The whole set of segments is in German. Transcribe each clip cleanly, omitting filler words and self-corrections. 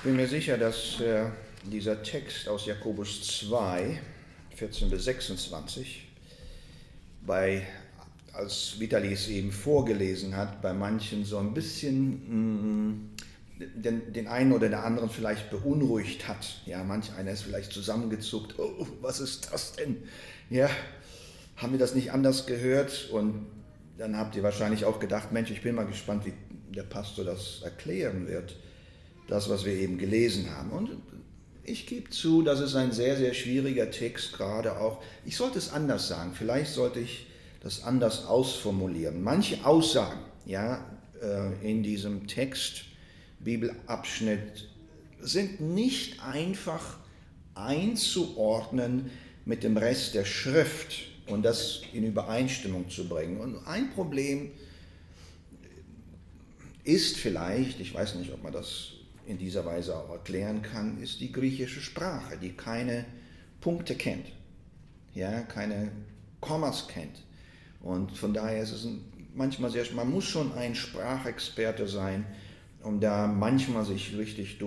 bin mir sicher, dass dieser Text aus Jakobus 2, 14 bis 26, als Vitali es eben vorgelesen hat, bei manchen so ein bisschen den einen oder den anderen vielleicht beunruhigt hat. Ja, manch einer ist vielleicht zusammengezuckt. Oh, was ist das denn? Ja, haben wir das nicht anders gehört? Und dann habt ihr wahrscheinlich auch gedacht, Mensch, ich bin mal gespannt, wie der Pastor das erklären wird, das, was wir eben gelesen haben. Und ich gebe zu, das ist ein sehr, sehr schwieriger Text, gerade auch. Ich sollte es anders sagen, vielleicht sollte ich das anders ausformulieren. Manche Aussagen, ja, in diesem Text, Bibelabschnitt, sind nicht einfach einzuordnen mit dem Rest der Schrift und das in Übereinstimmung zu bringen. Und ein Problem ist vielleicht, ich weiß nicht, ob man das in dieser Weise auch erklären kann, ist die griechische Sprache, die keine Punkte kennt, ja, keine Kommas kennt. Und von daher ist es manchmal man muss schon ein Sprachexperte sein, um da manchmal sich richtig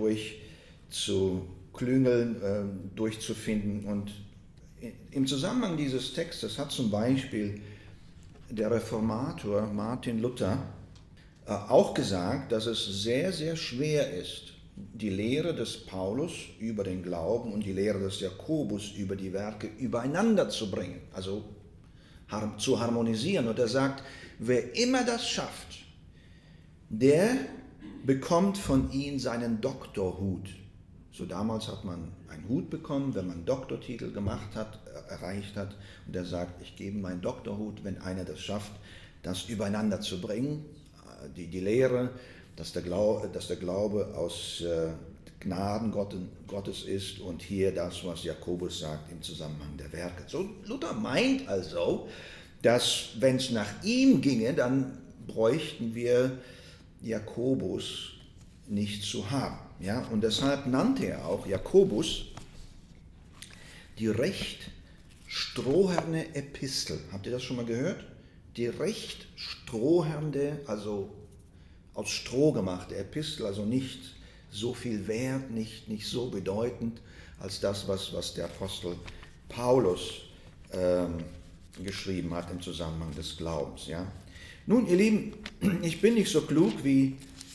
durchzuklüngeln, durchzufinden. Und im Zusammenhang dieses Textes hat zum Beispiel der Reformator Martin Luther auch gesagt, dass es sehr, sehr schwer ist, die Lehre des Paulus über den Glauben und die Lehre des Jakobus über die Werke übereinander zu bringen, also zu harmonisieren. Und er sagt, wer immer das schafft, der bekommt von ihm seinen Doktorhut. So damals hat man einen Hut bekommen, wenn man einen Doktortitel erreicht hat. Und er sagt, ich gebe meinen Doktorhut, wenn einer das schafft, das übereinander zu bringen. Die Lehre, dass der Glaube aus Gnaden Gottes ist und hier das, was Jakobus sagt im Zusammenhang der Werke. So Luther meint also, dass wenn es nach ihm ginge, dann bräuchten wir Jakobus nicht zu haben. Ja? Und deshalb nannte er auch Jakobus die recht stroherne Epistel. Habt ihr das schon mal gehört? Die recht strohernde, also aus Stroh gemachte Epistel, also nicht so viel wert, nicht so bedeutend als das, was der Apostel Paulus geschrieben hat im Zusammenhang des Glaubens. Ja? Nun, ihr Lieben, ich bin nicht so klug wie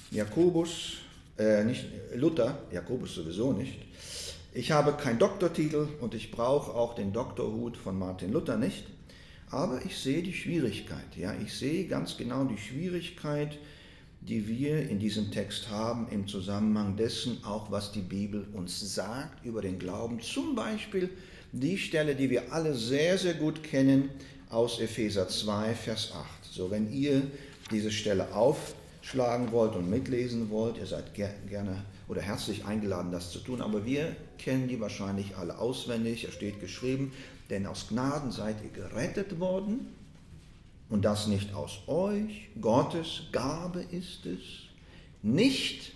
nicht Luther, Jakobus sowieso nicht. Ich habe keinen Doktortitel und ich brauche auch den Doktorhut von Martin Luther nicht. Aber ich sehe die Schwierigkeit. Ja? Ich sehe ganz genau die Schwierigkeit, die wir in diesem Text haben, im Zusammenhang dessen auch, was die Bibel uns sagt über den Glauben. Zum Beispiel die Stelle, die wir alle sehr, sehr gut kennen, aus Epheser 2, Vers 8. So, wenn ihr diese Stelle aufschlagen wollt und mitlesen wollt, ihr seid gerne oder herzlich eingeladen, das zu tun, aber wir kennen die wahrscheinlich alle auswendig. Es steht geschrieben, denn aus Gnaden seid ihr gerettet worden und das nicht aus euch, Gottes Gabe ist es, nicht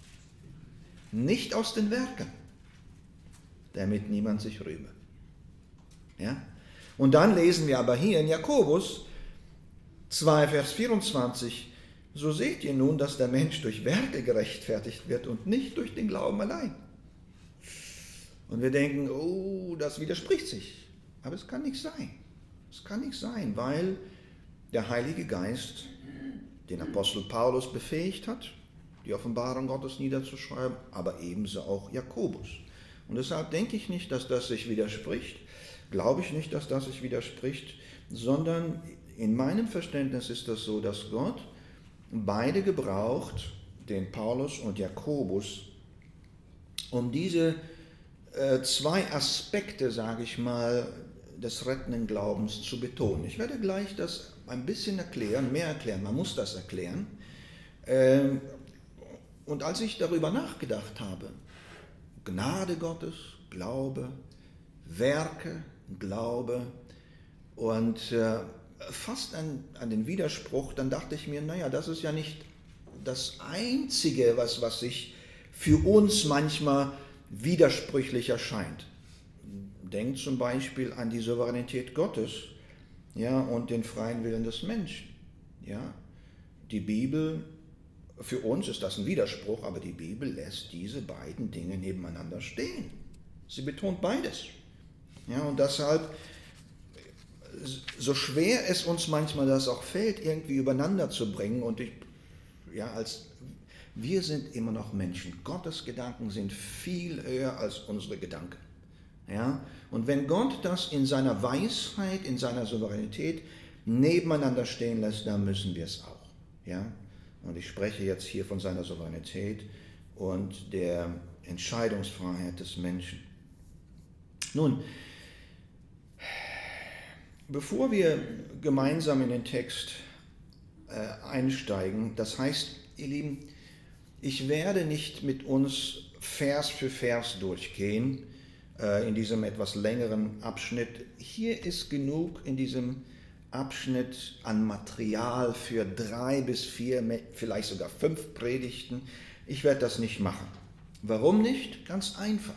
aus den Werken, damit niemand sich rühme. Ja? Und dann lesen wir aber hier in Jakobus 2, Vers 24, so seht ihr nun, dass der Mensch durch Werke gerechtfertigt wird und nicht durch den Glauben allein. Und wir denken, oh, das widerspricht sich. Aber es kann nicht sein. Es kann nicht sein, weil der Heilige Geist den Apostel Paulus befähigt hat, die Offenbarung Gottes niederzuschreiben, aber ebenso auch Jakobus. Und deshalb denke ich nicht, dass das sich widerspricht, glaube ich nicht, dass das sich widerspricht, sondern in meinem Verständnis ist das so, dass Gott beide gebraucht, den Paulus und Jakobus, um diese zwei Aspekte, sage ich mal, des rettenden Glaubens zu betonen. Ich werde gleich das ein bisschen mehr erklären, man muss das erklären. Und als ich darüber nachgedacht habe, Gnade Gottes, Glaube, Werke, Glaube und fast an den Widerspruch, dann dachte ich mir, naja, das ist ja nicht das Einzige, was sich für uns manchmal widersprüchlich erscheint. Denkt zum Beispiel an die Souveränität Gottes, ja, und den freien Willen des Menschen. Ja. Die Bibel Für uns ist das ein Widerspruch, aber die Bibel lässt diese beiden Dinge nebeneinander stehen. Sie betont beides. Ja, und deshalb, so schwer es uns manchmal das auch fällt, irgendwie übereinander zu bringen, und wir sind immer noch Menschen. Gottes Gedanken sind viel höher als unsere Gedanken. Ja? Und wenn Gott das in seiner Weisheit, in seiner Souveränität nebeneinander stehen lässt, dann müssen wir es auch. Ja? Und ich spreche jetzt hier von seiner Souveränität und der Entscheidungsfreiheit des Menschen. Nun, bevor wir gemeinsam in den Text einsteigen, das heißt, ihr Lieben, ich werde nicht mit uns Vers für Vers durchgehen in diesem etwas längeren Abschnitt. Hier ist genug in diesem Abschnitt an Material für 3 bis 4, vielleicht sogar 5 Predigten. Ich werde das nicht machen. Warum nicht? Ganz einfach.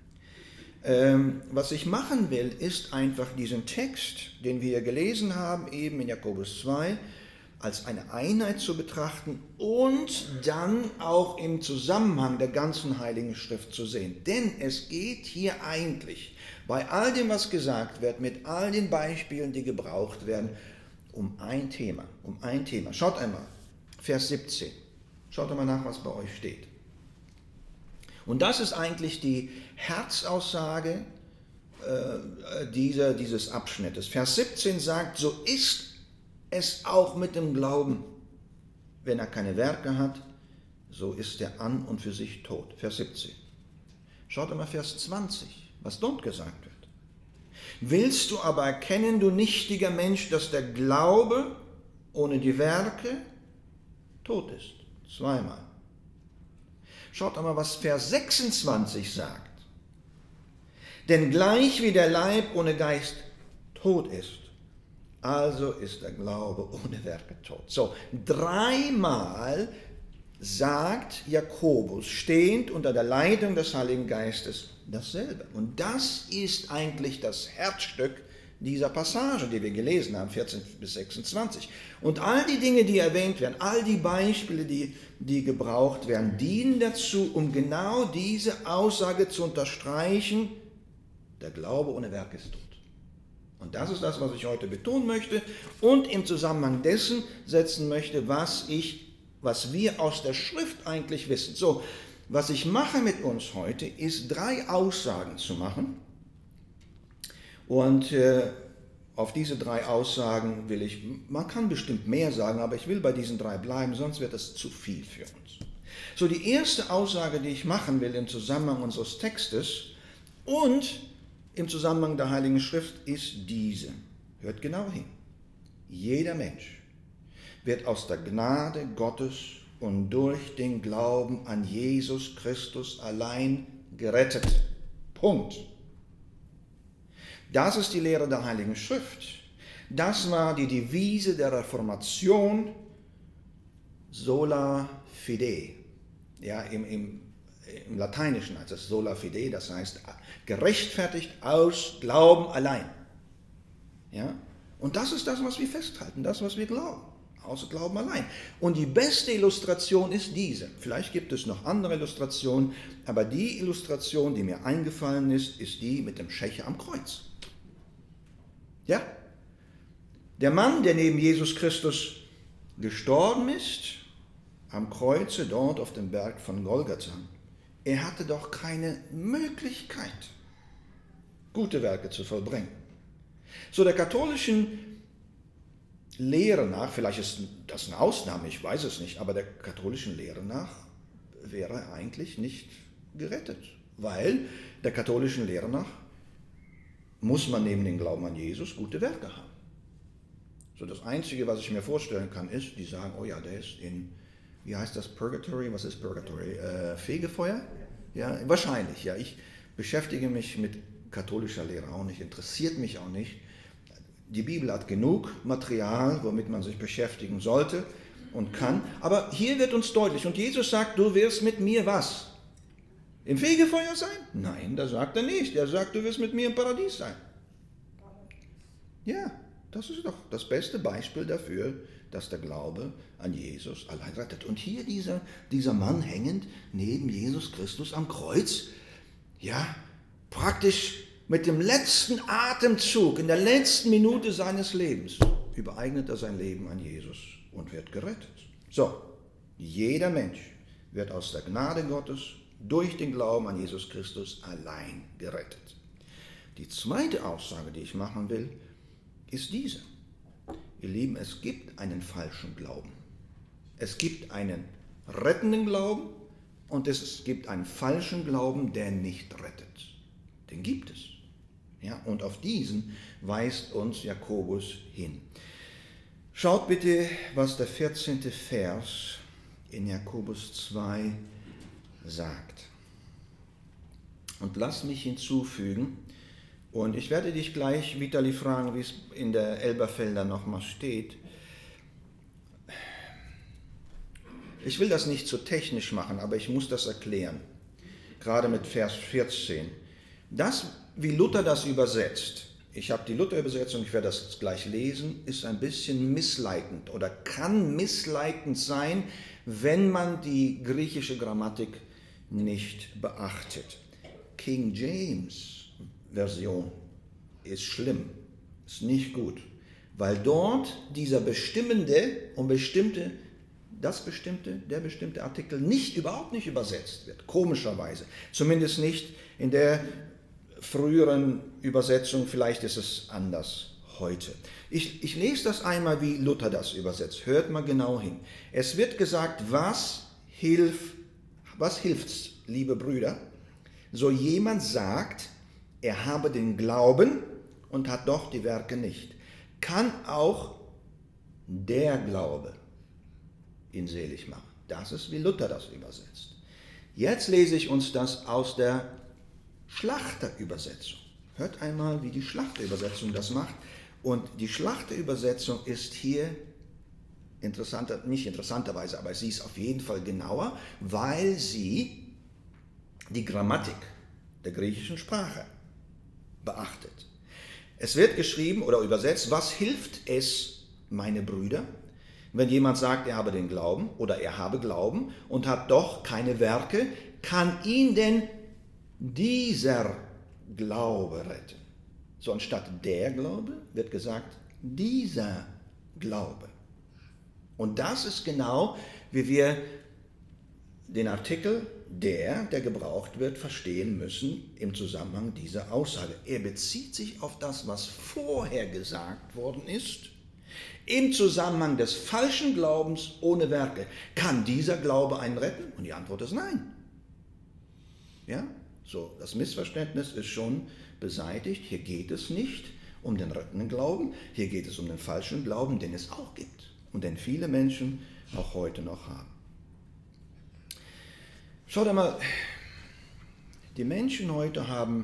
Was ich machen will, ist einfach diesen Text, den wir gelesen haben, eben in Jakobus 2, als eine Einheit zu betrachten und dann auch im Zusammenhang der ganzen Heiligen Schrift zu sehen. Denn es geht hier eigentlich bei all dem, was gesagt wird, mit all den Beispielen, die gebraucht werden, um ein Thema. Schaut einmal, Vers 17. Schaut einmal nach, was bei euch steht. Und das ist eigentlich die Herzaussage dieses Abschnittes. Vers 17 sagt, so ist es auch mit dem Glauben. Wenn er keine Werke hat, so ist er an und für sich tot. Vers 17. Schaut einmal Vers 20, was dort gesagt wird. Willst du aber erkennen, du nichtiger Mensch, dass der Glaube ohne die Werke tot ist? Zweimal. Schaut einmal, was Vers 26 sagt. Denn gleich wie der Leib ohne Geist tot ist, also ist der Glaube ohne Werke tot. So, 3-mal sagt Jakobus, stehend unter der Leitung des Heiligen Geistes, dasselbe. Und das ist eigentlich das Herzstück dieser Passage, die wir gelesen haben, 14 bis 26. Und all die Dinge, die erwähnt werden, all die Beispiele, die gebraucht werden, dienen dazu, um genau diese Aussage zu unterstreichen, der Glaube ohne Werke ist tot. Und das ist das, was ich heute betonen möchte und im Zusammenhang dessen setzen möchte, was wir aus der Schrift eigentlich wissen. So, was ich mache mit uns heute, ist 3 Aussagen zu machen. Und auf diese 3 Aussagen will ich, man kann bestimmt mehr sagen, aber ich will bei diesen 3 bleiben, sonst wird das zu viel für uns. So, die erste Aussage, die ich machen will im Zusammenhang unseres Textes und im Zusammenhang der Heiligen Schrift, ist diese. Hört genau hin. Jeder Mensch wird aus der Gnade Gottes und durch den Glauben an Jesus Christus allein gerettet. Punkt. Das ist die Lehre der Heiligen Schrift. Das war die Devise der Reformation, sola fide. Ja, im Lateinischen heißt es sola fide, das heißt gerechtfertigt aus Glauben allein. Ja? Und das ist das, was wir festhalten, das, was wir glauben. Aus Glauben allein. Und die beste Illustration ist diese. Vielleicht gibt es noch andere Illustrationen, aber die Illustration, die mir eingefallen ist, ist die mit dem Schächer am Kreuz. Ja? Der Mann, der neben Jesus Christus gestorben ist, am Kreuze, dort auf dem Berg von Golgatha, er hatte doch keine Möglichkeit, gute Werke zu vollbringen. So, der katholischen Lehre nach, vielleicht ist das eine Ausnahme, ich weiß es nicht, aber der katholischen Lehre nach wäre er eigentlich nicht gerettet, weil der katholischen Lehre nach muss man neben dem Glauben an Jesus gute Werke haben. So, das Einzige, was ich mir vorstellen kann, ist, die sagen, oh ja, der ist in, wie heißt das, Purgatory? Was ist Purgatory? Fegefeuer? Ja, wahrscheinlich, ja. Ich beschäftige mich mit katholischer Lehre auch nicht, interessiert mich auch nicht. Die Bibel hat genug Material, womit man sich beschäftigen sollte und kann. Aber hier wird uns deutlich, und Jesus sagt, du wirst mit mir was? Im Fegefeuer sein? Nein, das sagt er nicht. Er sagt, du wirst mit mir im Paradies sein. Ja, das ist doch das beste Beispiel dafür, dass der Glaube an Jesus allein rettet. Und hier dieser Mann hängend neben Jesus Christus am Kreuz, ja, praktisch mit dem letzten Atemzug, in der letzten Minute seines Lebens, übereignet er sein Leben an Jesus und wird gerettet. So, jeder Mensch wird aus der Gnade Gottes durch den Glauben an Jesus Christus allein gerettet. Die zweite Aussage, die ich machen will, ist diese. Ihr Lieben, es gibt einen falschen Glauben. Es gibt einen rettenden Glauben und es gibt einen falschen Glauben, der nicht rettet. Den gibt es. Ja, und auf diesen weist uns Jakobus hin. Schaut bitte, was der 14. Vers in Jakobus 2 sagt. Und lass mich hinzufügen, und ich werde dich gleich, Vitali, fragen, wie es in der Elberfelder nochmal steht. Ich will das nicht zu technisch machen, aber ich muss das erklären. Gerade mit Vers 14. Das, wie Luther das übersetzt, ich habe die Luther-Übersetzung, ich werde das gleich lesen, ist ein bisschen missleitend oder kann missleitend sein, wenn man die griechische Grammatik nicht beachtet. King James Version ist schlimm, ist nicht gut, weil dort dieser bestimmende und der bestimmte Artikel überhaupt nicht übersetzt wird, komischerweise. Zumindest nicht in der früheren Übersetzung, vielleicht ist es anders heute. Ich lese das einmal, wie Luther das übersetzt. Hört mal genau hin. Es wird gesagt, was hilft's, liebe Brüder, so jemand sagt, er habe den Glauben und hat doch die Werke nicht. Kann auch der Glaube ihn selig machen. Das ist, wie Luther das übersetzt. Jetzt lese ich uns das aus der Schlachterübersetzung. Hört einmal, wie die Schlachterübersetzung das macht. Und die Schlachterübersetzung ist hier nicht interessanterweise, aber sie ist auf jeden Fall genauer, weil sie die Grammatik der griechischen Sprache beachtet. Es wird geschrieben oder übersetzt, was hilft es, meine Brüder, wenn jemand sagt, er habe den Glauben oder er habe Glauben und hat doch keine Werke, kann ihn denn dieser Glaube retten? So anstatt der Glaube wird gesagt, dieser Glaube. Und das ist genau, wie wir den Artikel der gebraucht wird, verstehen müssen im Zusammenhang dieser Aussage. Er bezieht sich auf das, was vorher gesagt worden ist, im Zusammenhang des falschen Glaubens ohne Werke. Kann dieser Glaube einen retten? Und die Antwort ist nein. Ja, so, das Missverständnis ist schon beseitigt. Hier geht es nicht um den rettenden Glauben, hier geht es um den falschen Glauben, den es auch gibt und den viele Menschen auch heute noch haben. Schaut einmal, die Menschen heute haben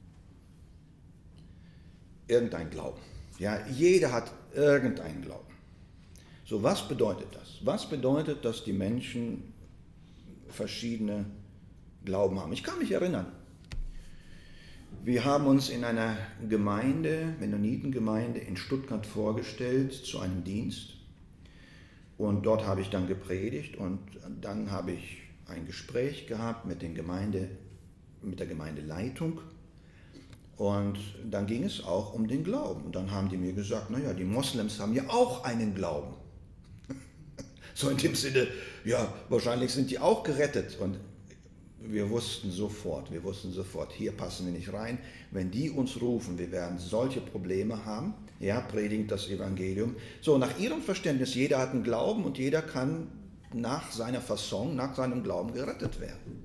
irgendeinen Glauben. Ja, jeder hat irgendeinen Glauben. So, was bedeutet das? Was bedeutet, dass die Menschen verschiedene Glauben haben? Ich kann mich erinnern, wir haben uns in einer Gemeinde, Mennonitengemeinde in Stuttgart vorgestellt zu einem Dienst. Und dort habe ich dann gepredigt und dann habe ich ein Gespräch gehabt mit der Gemeindeleitung und dann ging es auch um den Glauben. Und dann haben die mir gesagt, naja, die Moslems haben ja auch einen Glauben. So in dem Sinne, ja, wahrscheinlich sind die auch gerettet. Und wir wussten sofort, hier passen wir nicht rein. Wenn die uns rufen, wir werden solche Probleme haben, ja, predigt das Evangelium. So, nach ihrem Verständnis, jeder hat einen Glauben und jeder kann nach seiner Fasson, nach seinem Glauben gerettet werden.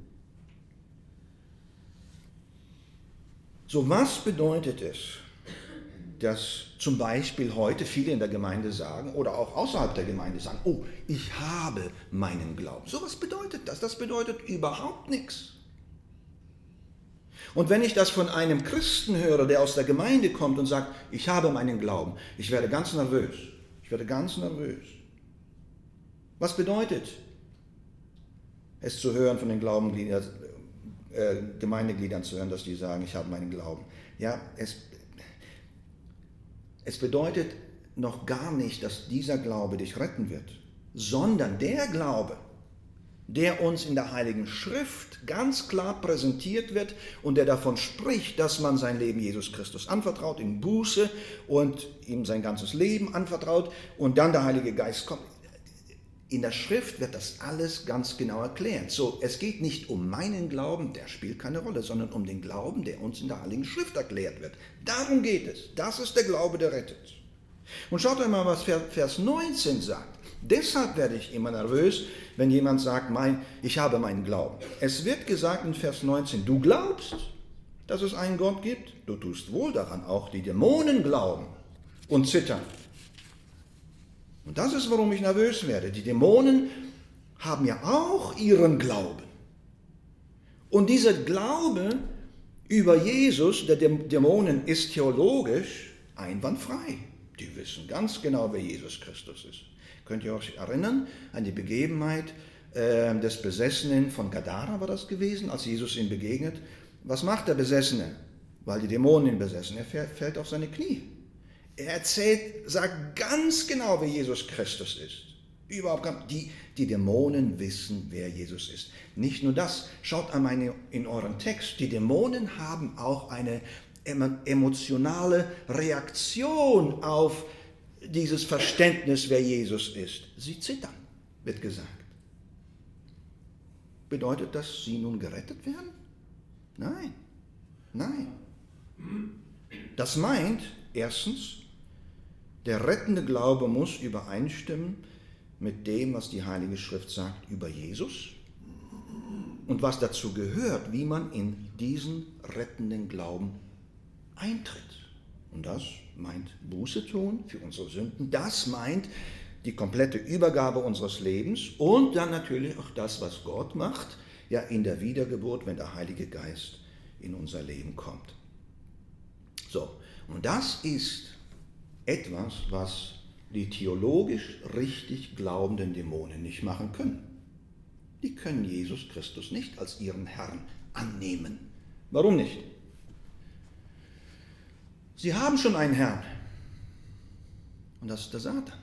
So, was bedeutet es, dass zum Beispiel heute viele in der Gemeinde sagen oder auch außerhalb der Gemeinde sagen, oh, ich habe meinen Glauben. So, was bedeutet das? Das bedeutet überhaupt nichts. Und wenn ich das von einem Christen höre, der aus der Gemeinde kommt und sagt, ich habe meinen Glauben, ich werde ganz nervös. Was bedeutet es zu hören von den Gemeindegliedern zu hören, dass die sagen, ich habe meinen Glauben? Ja, es bedeutet, noch gar nicht, dass dieser Glaube dich retten wird, sondern der Glaube, der uns in der Heiligen Schrift ganz klar präsentiert wird und der davon spricht, dass man sein Leben Jesus Christus anvertraut, in Buße und ihm sein ganzes Leben anvertraut und dann der Heilige Geist kommt. In der Schrift wird das alles ganz genau erklärt. So, es geht nicht um meinen Glauben, der spielt keine Rolle, sondern um den Glauben, der uns in der Heiligen Schrift erklärt wird. Darum geht es. Das ist der Glaube, der rettet. Und schaut euch mal, was Vers 19 sagt. Deshalb werde ich immer nervös, wenn jemand sagt, ich habe meinen Glauben. Es wird gesagt in Vers 19, du glaubst, dass es einen Gott gibt? Du tust wohl daran, auch die Dämonen glauben und zittern. Und das ist, warum ich nervös werde. Die Dämonen haben ja auch ihren Glauben. Und dieser Glaube über Jesus, der Dämonen, ist theologisch einwandfrei. Die wissen ganz genau, wer Jesus Christus ist. Könnt ihr euch erinnern an die Begebenheit des Besessenen von Gadara, war das gewesen, als Jesus ihm begegnet? Was macht der Besessene? Weil die Dämonen ihn besessen. Er fällt auf seine Knie. Er sagt ganz genau, wer Jesus Christus ist. Überhaupt die Dämonen wissen, wer Jesus ist. Nicht nur das, schaut einmal in euren Text, die Dämonen haben auch eine emotionale Reaktion auf dieses Verständnis, wer Jesus ist. Sie zittern, wird gesagt. Bedeutet das, sie nun gerettet werden? Nein. Das meint, erstens, der rettende Glaube muss übereinstimmen mit dem, was die Heilige Schrift sagt über Jesus und was dazu gehört, wie man in diesen rettenden Glauben eintritt. Und das meint Buße tun für unsere Sünden. Das meint die komplette Übergabe unseres Lebens und dann natürlich auch das, was Gott macht, ja in der Wiedergeburt, wenn der Heilige Geist in unser Leben kommt. So, und das ist etwas, was die theologisch richtig glaubenden Dämonen nicht machen können. Die können Jesus Christus nicht als ihren Herrn annehmen. Warum nicht? Sie haben schon einen Herrn. Und das ist der Satan.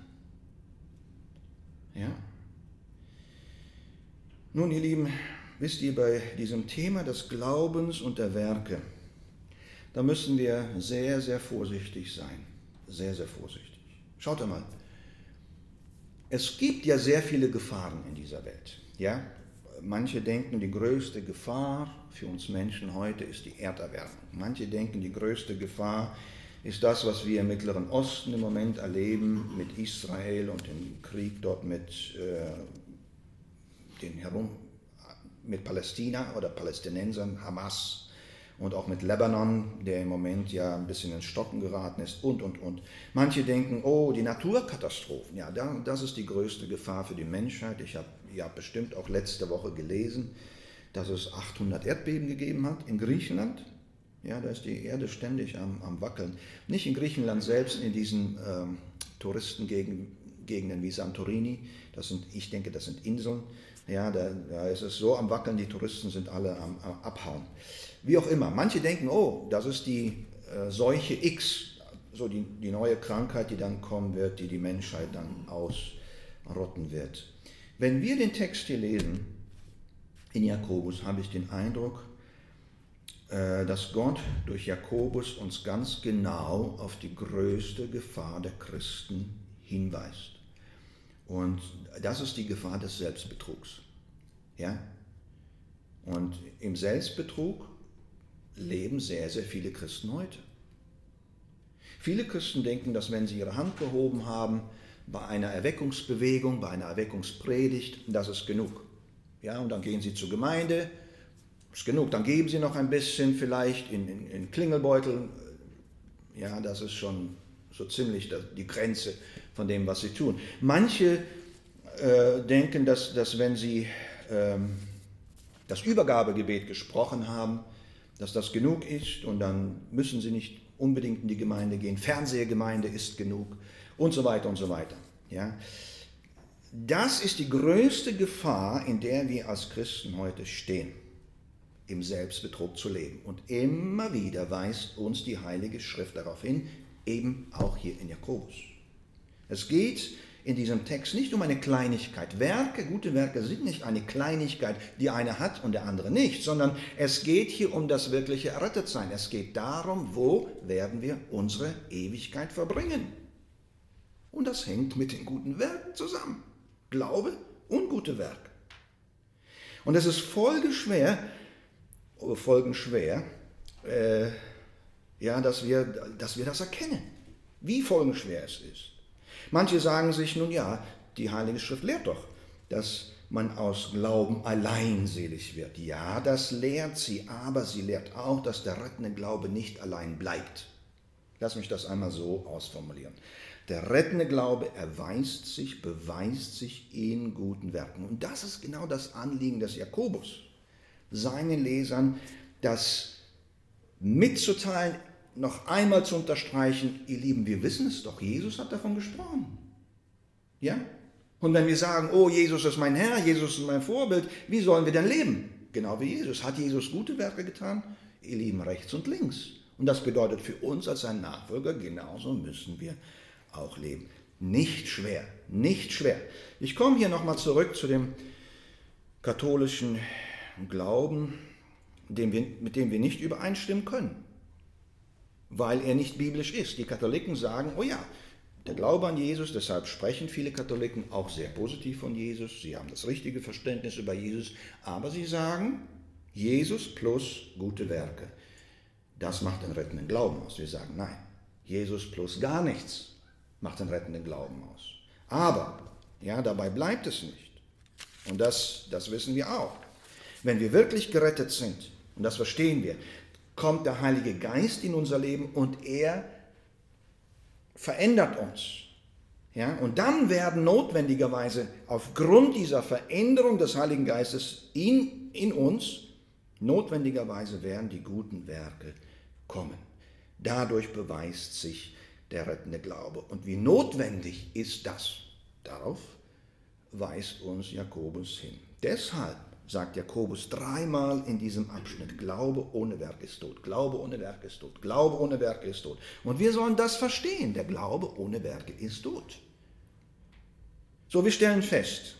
Ja. Nun, ihr Lieben, wisst ihr, bei diesem Thema des Glaubens und der Werke, da müssen wir sehr, sehr vorsichtig sein. Sehr, sehr vorsichtig. Schaut einmal. Es gibt ja sehr viele Gefahren in dieser Welt. Ja? Manche denken, die größte Gefahr für uns Menschen heute ist die Erderwärmung. Manche denken, die größte Gefahr ist das, was wir im Mittleren Osten im Moment erleben, mit Israel und dem Krieg dort mit Palästina oder Palästinensern, Hamas und auch mit Libanon, der im Moment ja ein bisschen ins Stocken geraten ist und. Manche denken, oh, die Naturkatastrophen, ja, das ist die größte Gefahr für die Menschheit. Ich habe ja bestimmt auch letzte Woche gelesen, dass es 800 Erdbeben gegeben hat in Griechenland. Ja, da ist die Erde ständig am Wackeln. Nicht in Griechenland selbst, in diesen Touristengegenden wie Santorini. Ich denke, das sind Inseln. Ja, da ist es so am Wackeln, die Touristen sind alle am Abhauen. Wie auch immer. Manche denken, oh, das ist die Seuche X, so die neue Krankheit, die dann kommen wird, die Menschheit dann ausrotten wird. Wenn wir den Text hier lesen, in Jakobus, habe ich den Eindruck, dass Gott durch Jakobus uns ganz genau auf die größte Gefahr der Christen hinweist. Und das ist die Gefahr des Selbstbetrugs. Ja? Und im Selbstbetrug leben sehr, sehr viele Christen heute. Viele Christen denken, dass wenn sie ihre Hand gehoben haben, bei einer Erweckungsbewegung, bei einer Erweckungspredigt, das ist genug. Ja, und dann gehen sie zur Gemeinde, ist genug. Dann geben sie noch ein bisschen vielleicht in Klingelbeutel. Ja, das ist schon so ziemlich die Grenze von dem, was sie tun. Manche denken, dass wenn sie das Übergabegebet gesprochen haben, dass das genug ist und dann müssen sie nicht unbedingt in die Gemeinde gehen. Fernsehgemeinde ist genug und so weiter und so weiter. Ja. Das ist die größte Gefahr, in der wir als Christen heute stehen, im Selbstbetrug zu leben. Und immer wieder weist uns die Heilige Schrift darauf hin, eben auch hier in Jakobus. Es geht in diesem Text nicht um eine Kleinigkeit. Werke, gute Werke sind nicht eine Kleinigkeit, die eine hat und der andere nicht, sondern es geht hier um das wirkliche Errettetsein. Es geht darum, wo werden wir unsere Ewigkeit verbringen. Und das hängt mit den guten Werken zusammen. Glaube und gute Werke. Und es ist folgenschwer, dass wir das erkennen, wie folgenschwer es ist. Manche sagen sich, nun ja, die Heilige Schrift lehrt doch, dass man aus Glauben allein selig wird. Ja, das lehrt sie, aber sie lehrt auch, dass der rettende Glaube nicht allein bleibt. Lass mich das einmal so ausformulieren. Der rettende Glaube beweist sich in guten Werken. Und das ist genau das Anliegen des Jakobus, seinen Lesern das mitzuteilen, noch einmal zu unterstreichen, ihr Lieben, wir wissen es doch, Jesus hat davon gesprochen. Ja? Und wenn wir sagen, oh, Jesus ist mein Herr, Jesus ist mein Vorbild, wie sollen wir denn leben? Genau wie Jesus. Hat Jesus gute Werke getan? Ihr Lieben, rechts und links. Und das bedeutet für uns als sein Nachfolger, genauso müssen wir auch leben. Nicht schwer, nicht schwer. Ich komme hier nochmal zurück zu dem katholischen Glauben, mit dem wir nicht übereinstimmen können, weil er nicht biblisch ist. Die Katholiken sagen, oh ja, der Glaube an Jesus, deshalb sprechen viele Katholiken auch sehr positiv von Jesus, sie haben das richtige Verständnis über Jesus, aber sie sagen, Jesus plus gute Werke, das macht den rettenden Glauben aus. Wir sagen, nein, Jesus plus gar nichts macht den rettenden Glauben aus. Aber, ja, dabei bleibt es nicht. Und das wissen wir auch. Wenn wir wirklich gerettet sind, und das verstehen wir, kommt der Heilige Geist in unser Leben und er verändert uns. Ja? Und dann werden notwendigerweise aufgrund dieser Veränderung des Heiligen Geistes in uns, notwendigerweise werden die guten Werke kommen. Dadurch beweist sich der rettende Glaube. Und wie notwendig ist das? Darauf weist uns Jakobus hin. Deshalb sagt Jakobus dreimal in diesem Abschnitt, Glaube ohne Werk ist tot, Glaube ohne Werk ist tot, Glaube ohne Werke ist tot. Und wir sollen das verstehen, der Glaube ohne Werke ist tot. So, wir stellen fest,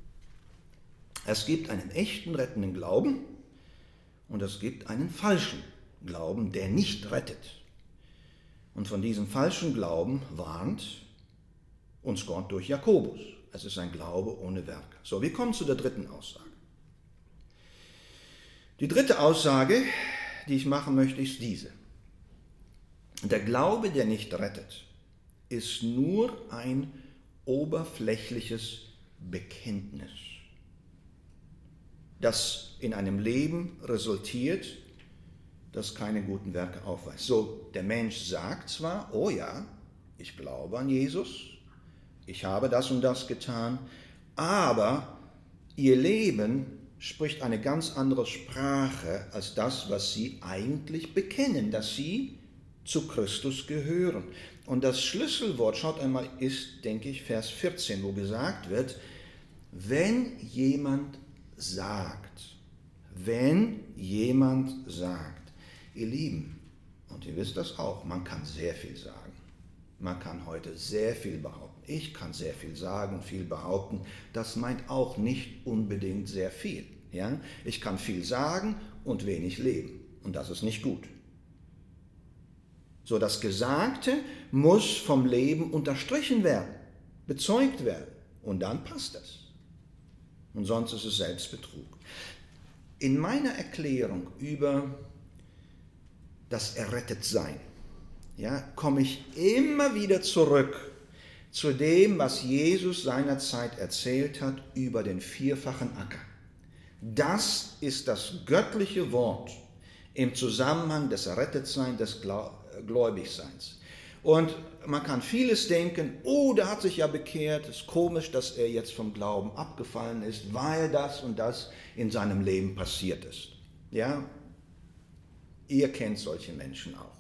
es gibt einen echten rettenden Glauben und es gibt einen falschen Glauben, der nicht rettet. Und von diesem falschen Glauben warnt uns Gott durch Jakobus. Es ist ein Glaube ohne Werke. So, wir kommen zu der dritten Aussage. Die dritte Aussage, die ich machen möchte, ist diese. Der Glaube, der nicht rettet, ist nur ein oberflächliches Bekenntnis, das in einem Leben resultiert, das keine guten Werke aufweist. So, der Mensch sagt zwar, oh ja, ich glaube an Jesus, ich habe das und das getan, aber ihr Leben spricht eine ganz andere Sprache als das, was sie eigentlich bekennen, dass sie zu Christus gehören. Und das Schlüsselwort, schaut einmal, ist, denke ich, Vers 14, wo gesagt wird, wenn jemand sagt, ihr Lieben, und ihr wisst das auch, man kann sehr viel sagen. Man kann heute sehr viel behaupten. Ich kann sehr viel sagen und viel behaupten. Das meint auch nicht unbedingt sehr viel. Ja? Ich kann viel sagen und wenig leben. Und das ist nicht gut. So, das Gesagte muss vom Leben unterstrichen werden, bezeugt werden. Und dann passt es. Und sonst ist es Selbstbetrug. In meiner Erklärung über das Errettetsein, ja, komme ich immer wieder zurück zu dem, was Jesus seinerzeit erzählt hat über den vierfachen Acker. Das ist das göttliche Wort im Zusammenhang des Errettetseins, des Gläubigseins. Und man kann vieles denken, oh, der hat sich ja bekehrt, es ist komisch, dass er jetzt vom Glauben abgefallen ist, weil das und das in seinem Leben passiert ist. Ja, ihr kennt solche Menschen auch.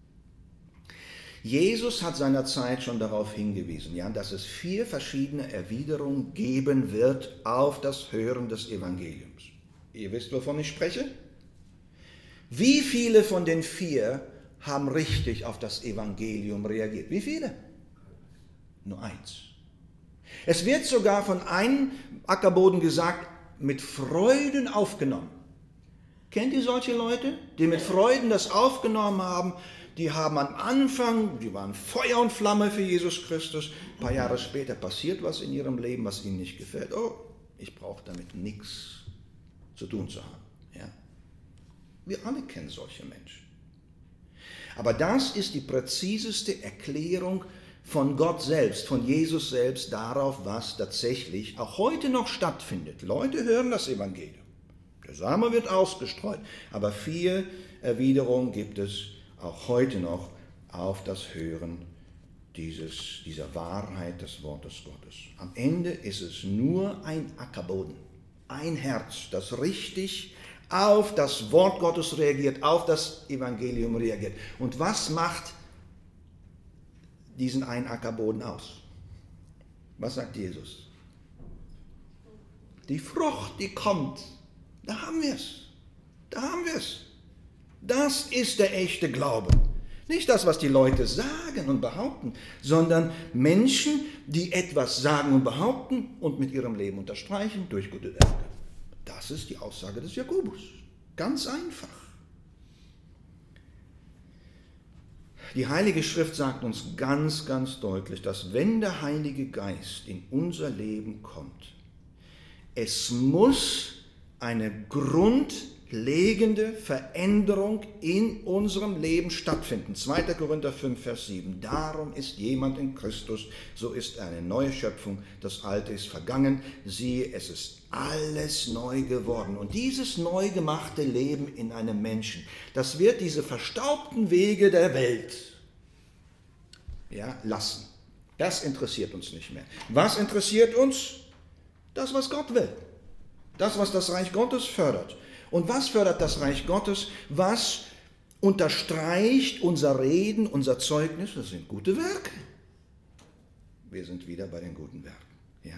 Jesus hat seinerzeit schon darauf hingewiesen, ja, dass es 4 verschiedene Erwiderungen geben wird auf das Hören des Evangeliums. Ihr wisst, wovon ich spreche? Wie viele von den 4 haben richtig auf das Evangelium reagiert? Wie viele? nur eins. Es wird sogar von einem Ackerboden gesagt, mit Freuden aufgenommen. Kennt ihr solche Leute, die mit Freuden das aufgenommen haben? Die haben am Anfang, die waren Feuer und Flamme für Jesus Christus. Ein paar Jahre später passiert was in ihrem Leben, was ihnen nicht gefällt. Oh, ich brauche damit nichts zu tun zu haben. Ja? Wir alle kennen solche Menschen. Aber das ist die präziseste Erklärung von Gott selbst, von Jesus selbst darauf, was tatsächlich auch heute noch stattfindet. Leute hören das Evangelium. Der Same wird ausgestreut, aber viel Erwiderung gibt es auch heute noch auf das Hören dieser Wahrheit des Wortes Gottes. Am Ende ist es nur ein Ackerboden, ein Herz, das richtig auf das Wort Gottes reagiert, auf das Evangelium reagiert. Und was macht diesen einen Ackerboden aus? Was sagt Jesus? Die Frucht, die kommt. Da haben wir es. Da haben wir es. Das ist der echte Glaube. Nicht das, was die Leute sagen und behaupten, sondern Menschen, die etwas sagen und behaupten und mit ihrem Leben unterstreichen durch gute Werke. Das ist die Aussage des Jakobus. Ganz einfach. Die Heilige Schrift sagt uns ganz, ganz deutlich, dass wenn der Heilige Geist in unser Leben kommt, es muss eine grundlegende Veränderung in unserem Leben stattfinden. 2. Korinther 5, Vers 7. Darum ist jemand in Christus, so ist er eine neue Schöpfung. Das Alte ist vergangen. Siehe, es ist alles neu geworden. Und dieses neu gemachte Leben in einem Menschen, das wird diese verstaubten Wege der Welt lassen. Das interessiert uns nicht mehr. Was interessiert uns? Das, was Gott will. Das, was das Reich Gottes fördert. Und was fördert das Reich Gottes? Was unterstreicht unser Reden, unser Zeugnis? Das sind gute Werke. Wir sind wieder bei den guten Werken. Ja.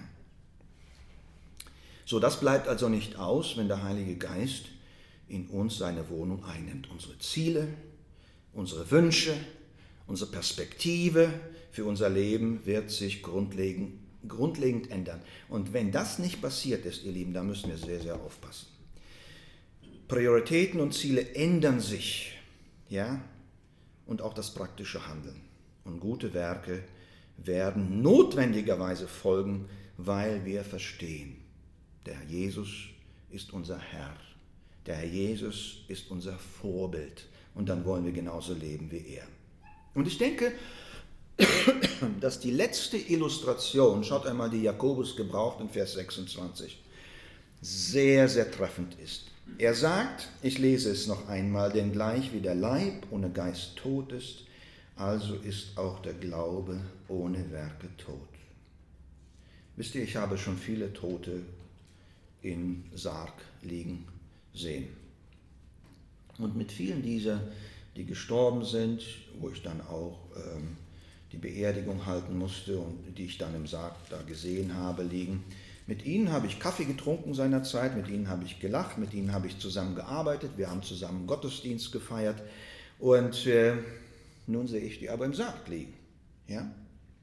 So, das bleibt also nicht aus, wenn der Heilige Geist in uns seine Wohnung einnimmt. Unsere Ziele, unsere Wünsche, unsere Perspektive für unser Leben wird sich grundlegend ändern. Und wenn das nicht passiert ist, ihr Lieben, da müssen wir sehr, sehr aufpassen. Prioritäten und Ziele ändern sich, ja, und auch das praktische Handeln. Und gute Werke werden notwendigerweise folgen, weil wir verstehen, der Herr Jesus ist unser Herr. Der Herr Jesus ist unser Vorbild. Und dann wollen wir genauso leben wie er. Und ich denke, dass die letzte Illustration, schaut einmal, die Jakobus gebraucht in Vers 26, sehr, sehr treffend ist. Er sagt, ich lese es noch einmal, denn gleich wie der Leib ohne Geist tot ist, also ist auch der Glaube ohne Werke tot. Wisst ihr, ich habe schon viele Tote in Sarg liegen sehen. Und mit vielen dieser, die gestorben sind, wo ich dann auch die Beerdigung halten musste und die ich dann im Sarg da gesehen habe liegen, mit ihnen habe ich Kaffee getrunken seinerzeit, mit ihnen habe ich gelacht, mit ihnen habe ich zusammen gearbeitet, wir haben zusammen Gottesdienst gefeiert und nun sehe ich die aber im Sarg liegen. Ja?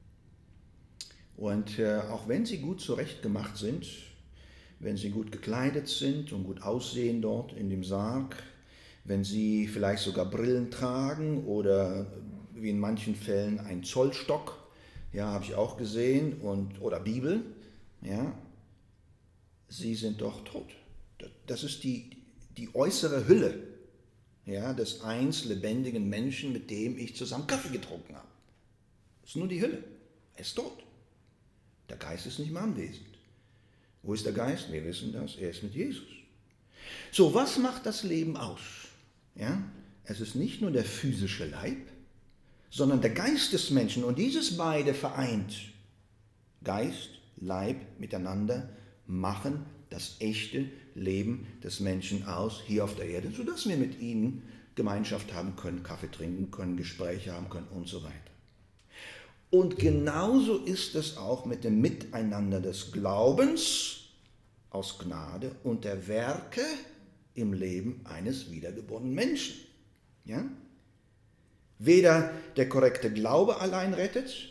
Und auch wenn sie gut zurechtgemacht sind, wenn sie gut gekleidet sind und gut aussehen dort in dem Sarg, wenn sie vielleicht sogar Brillen tragen oder wie in manchen Fällen ein Zollstock, ja, habe ich auch gesehen, oder Bibel, ja, sie sind doch tot. Das ist die äußere Hülle, ja, des einst lebendigen Menschen, mit dem ich zusammen Kaffee getrunken habe. Das ist nur die Hülle. Er ist tot. Der Geist ist nicht mehr anwesend. Wo ist der Geist? Wir wissen das, er ist mit Jesus. So, was macht das Leben aus? Ja, es ist nicht nur der physische Leib, sondern der Geist des Menschen. Und dieses beide vereint, Geist, Leib miteinander, machen das echte Leben des Menschen aus, hier auf der Erde, sodass wir mit ihnen Gemeinschaft haben können, Kaffee trinken können, Gespräche haben können und so weiter. Und genauso ist es auch mit dem Miteinander des Glaubens aus Gnade und der Werke im Leben eines wiedergeborenen Menschen. Ja? Weder der korrekte Glaube allein rettet,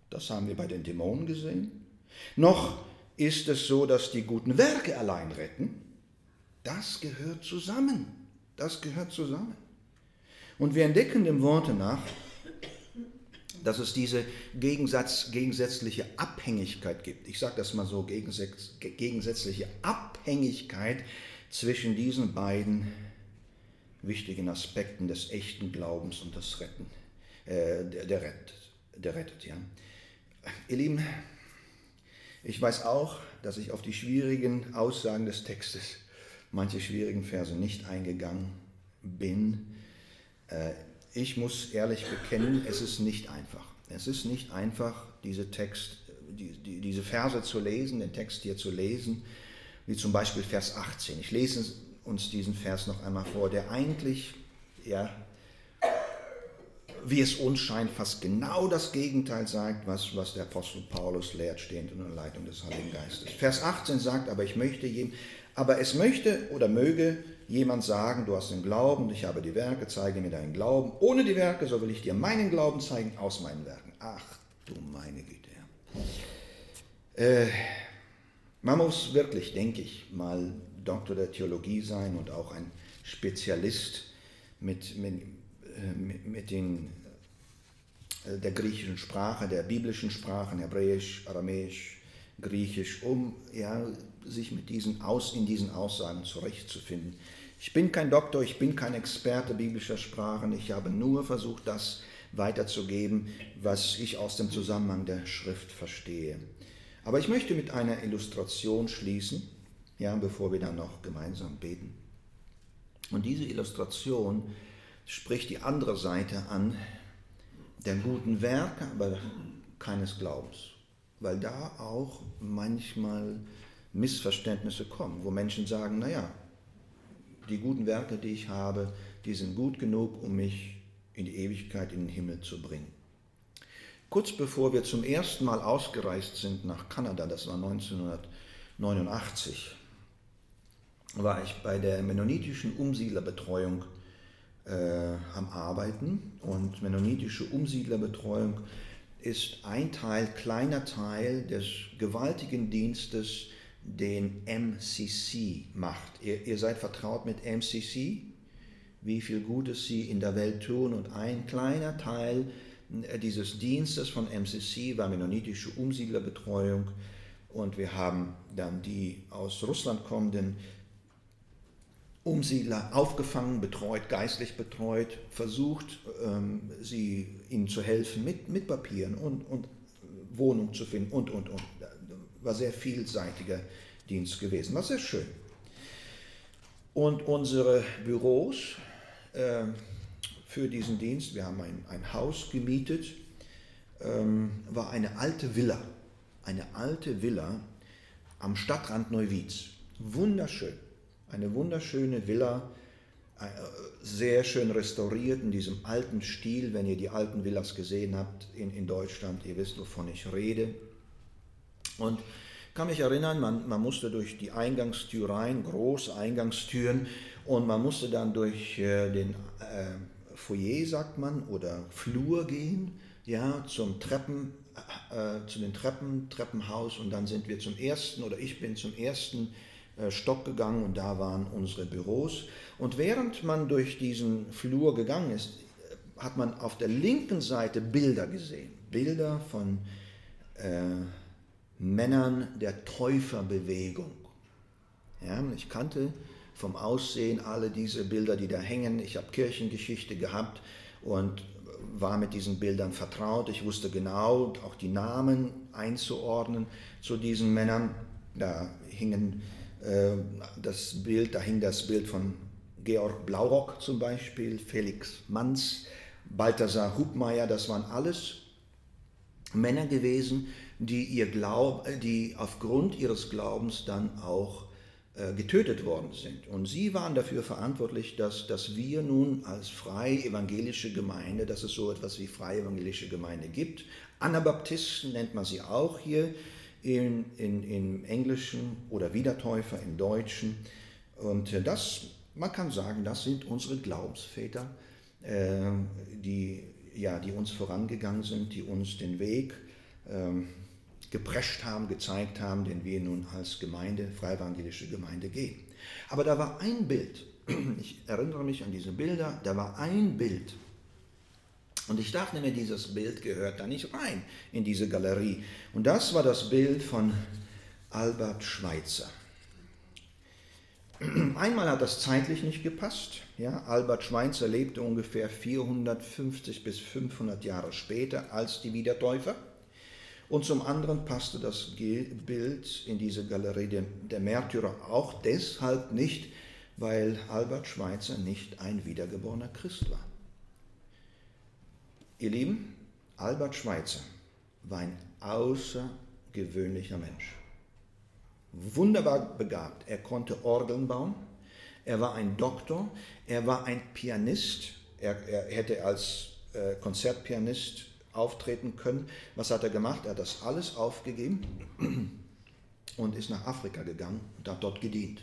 Das haben wir bei den Dämonen gesehen. Noch ist es so, dass die guten Werke allein retten. Das gehört zusammen. Das gehört zusammen. Und wir entdecken dem Worte nach, dass es diese gegensätzliche Abhängigkeit gibt. Ich sage das mal so, gegensätzliche Abhängigkeit zwischen diesen beiden wichtigen Aspekten des echten Glaubens und des Retten, der rettet. Ja. Ihr Lieben, ich weiß auch, dass ich auf die schwierigen Aussagen des Textes, manche schwierigen Verse nicht eingegangen bin. Ich muss ehrlich bekennen, es ist nicht einfach. Es ist nicht einfach, diese Verse zu lesen, den Text hier zu lesen, wie zum Beispiel Vers 18. Ich lese uns diesen Vers noch einmal vor, der eigentlich, ja, wie es uns scheint, fast genau das Gegenteil sagt, was der Apostel Paulus lehrt, stehend unter der Leitung des Heiligen Geistes. Vers 18 sagt, aber es möchte oder möge jemand sagen, du hast den Glauben, ich habe die Werke, zeige mir deinen Glauben. Ohne die Werke, so will ich dir meinen Glauben zeigen aus meinen Werken. Ach du meine Güte. Man muss wirklich, denke ich, mal Doktor der Theologie sein und auch ein Spezialist der griechischen Sprache, der biblischen Sprachen, Hebräisch, Aramäisch, Griechisch, um sich in diesen Aussagen zurechtzufinden. Ich bin kein Doktor, ich bin kein Experte biblischer Sprachen, ich habe nur versucht, das weiterzugeben, was ich aus dem Zusammenhang der Schrift verstehe. Aber ich möchte mit einer Illustration schließen, bevor wir dann noch gemeinsam beten. Und diese Illustration spricht die andere Seite an, der guten Werke, aber keines Glaubens. Weil da auch manchmal Missverständnisse kommen, wo Menschen sagen, die guten Werke, die ich habe, die sind gut genug, um mich in die Ewigkeit, in den Himmel zu bringen. Kurz bevor wir zum ersten Mal ausgereist sind nach Kanada, das war 1989, war ich bei der mennonitischen Umsiedlerbetreuung am Arbeiten. Und mennonitische Umsiedlerbetreuung ist ein kleiner Teil des gewaltigen Dienstes, den MCC macht. Ihr seid vertraut mit MCC, wie viel Gutes sie in der Welt tun, und ein kleiner Teil dieses Dienstes von MCC war mennonitische Umsiedlerbetreuung, und wir haben dann die aus Russland kommenden Umsiedler aufgefangen, betreut, geistlich betreut, versucht, ihnen zu helfen mit Papieren und Wohnung zu finden und. War sehr vielseitiger Dienst gewesen, war sehr schön. Und unsere Büros für diesen Dienst, wir haben ein Haus gemietet, war eine alte Villa am Stadtrand Neuwied. Wunderschön. Eine wunderschöne Villa, sehr schön restauriert in diesem alten Stil. Wenn ihr die alten Villas gesehen habt in Deutschland, ihr wisst, wovon ich rede. Und ich kann mich erinnern, man musste durch die Eingangstür rein, große Eingangstüren, und man musste dann durch den Foyer, sagt man, oder Flur gehen, zu den Treppenhaus, und dann sind wir ich bin zum ersten Stock gegangen, und da waren unsere Büros. Und während man durch diesen Flur gegangen ist, hat man auf der linken Seite Bilder gesehen. Bilder von Männern der Täuferbewegung. Ich kannte vom Aussehen alle diese Bilder, die da hängen. Ich habe Kirchengeschichte gehabt und war mit diesen Bildern vertraut. Ich wusste genau auch die Namen einzuordnen zu diesen Männern. Da hing das Bild von Georg Blaurock zum Beispiel, Felix Manz, Balthasar Hubmeier. Das waren alles Männer gewesen, die aufgrund ihres Glaubens dann auch getötet worden sind. Und sie waren dafür verantwortlich, dass wir nun als freie evangelische Gemeinde, dass es so etwas wie freie evangelische Gemeinde gibt. Anabaptisten nennt man sie auch hier im Englischen, oder Wiedertäufer im Deutschen. Und man kann sagen, das sind unsere Glaubensväter, die uns vorangegangen sind, die uns den Weg geprescht haben, gezeigt haben, den wir nun als Gemeinde, freie evangelische Gemeinde gehen. Aber da war ein Bild, ich erinnere mich an diese Bilder, da war ein Bild. Und ich dachte mir, dieses Bild gehört da nicht rein in diese Galerie. Und das war das Bild von Albert Schweitzer. Einmal hat das zeitlich nicht gepasst. Ja, Albert Schweitzer lebte ungefähr 450 bis 500 Jahre später als die Wiedertäufer. Und zum anderen passte das Bild in diese Galerie der Märtyrer auch deshalb nicht, weil Albert Schweitzer nicht ein wiedergeborener Christ war. Ihr Lieben, Albert Schweitzer war ein außergewöhnlicher Mensch. Wunderbar begabt. Er konnte Orgeln bauen, er war ein Doktor, er war ein Pianist, er hätte als Konzertpianist auftreten können. Was hat er gemacht? Er hat das alles aufgegeben und ist nach Afrika gegangen und hat dort gedient.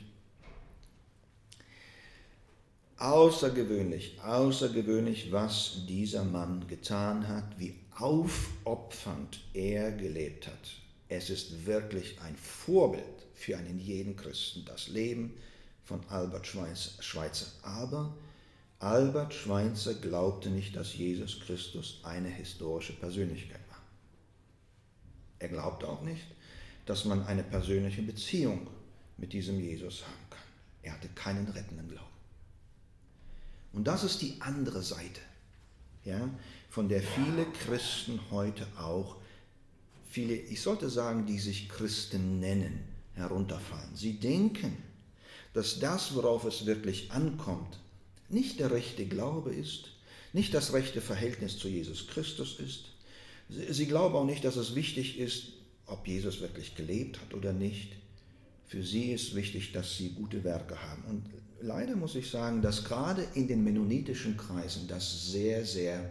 Außergewöhnlich, was dieser Mann getan hat, wie aufopfernd er gelebt hat. Es ist wirklich ein Vorbild für einen jeden Christen, das Leben von Albert Schweitzer. Aber Albert Schweitzer glaubte nicht, dass Jesus Christus eine historische Persönlichkeit war. Er glaubte auch nicht, dass man eine persönliche Beziehung mit diesem Jesus haben kann. Er hatte keinen rettenden Glauben. Und das ist die andere Seite, ja, von der viele Christen heute auch, viele, ich sollte sagen, die sich Christen nennen, herunterfallen. Sie denken, dass das, worauf es wirklich ankommt, nicht der rechte Glaube ist, nicht das rechte Verhältnis zu Jesus Christus ist. Sie glauben auch nicht, dass es wichtig ist, ob Jesus wirklich gelebt hat oder nicht. Für sie ist wichtig, dass sie gute Werke haben. Und leider muss ich sagen, dass gerade in den mennonitischen Kreisen das sehr, sehr,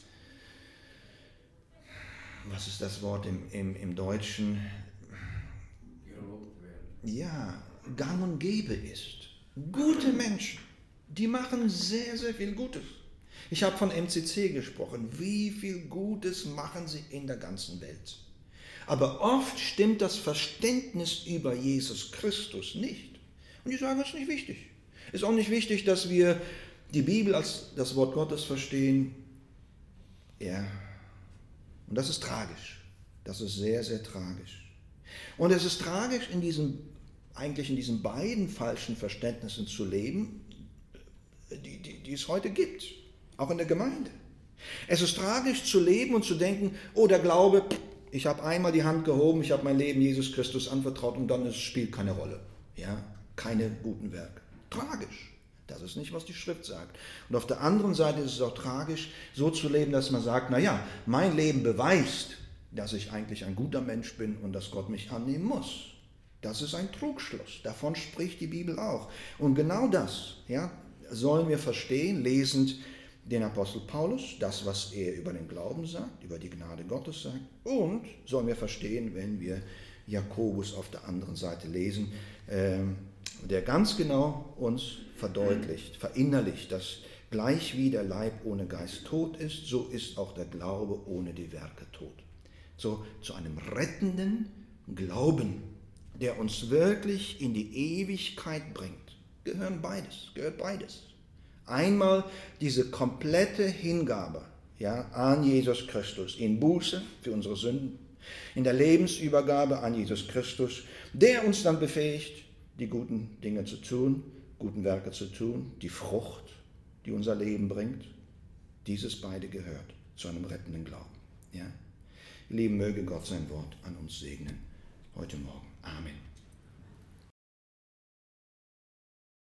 was ist das Wort im Deutschen? Ja, gang und gäbe ist. Gute Menschen, die machen sehr, sehr viel Gutes. Ich habe von MCC gesprochen. Wie viel Gutes machen sie in der ganzen Welt? Aber oft stimmt das Verständnis über Jesus Christus nicht. Und die sagen, es ist nicht wichtig. Es ist auch nicht wichtig, dass wir die Bibel als das Wort Gottes verstehen. Ja, und das ist tragisch. Das ist sehr, sehr tragisch. Und es ist tragisch, in diesen beiden falschen Verständnissen zu leben, die es heute gibt, auch in der Gemeinde. Es ist tragisch zu leben und zu denken, oh, der Glaube, ich habe einmal die Hand gehoben, ich habe mein Leben Jesus Christus anvertraut und dann spielt keine Rolle. Ja, keine guten Werke. Tragisch. Das ist nicht, was die Schrift sagt. Und auf der anderen Seite ist es auch tragisch, so zu leben, dass man sagt, naja, mein Leben beweist, dass ich eigentlich ein guter Mensch bin und dass Gott mich annehmen muss. Das ist ein Trugschluss. Davon spricht die Bibel auch. Und genau das, ja, sollen wir verstehen, lesend den Apostel Paulus, das, was er über den Glauben sagt, über die Gnade Gottes sagt, und sollen wir verstehen, wenn wir Jakobus auf der anderen Seite lesen, der ganz genau uns verdeutlicht, verinnerlicht, dass gleich wie der Leib ohne Geist tot ist, so ist auch der Glaube ohne die Werke tot. So zu einem rettenden Glauben, der uns wirklich in die Ewigkeit bringt, gehört beides. Einmal diese komplette Hingabe, ja, an Jesus Christus, in Buße für unsere Sünden, in der Lebensübergabe an Jesus Christus, der uns dann befähigt, die guten Dinge zu tun, guten Werke zu tun, die Frucht, die unser Leben bringt. Dieses beide gehört zu einem rettenden Glauben. Ja? Ihr Lieben, möge Gott sein Wort an uns segnen heute Morgen. Amen.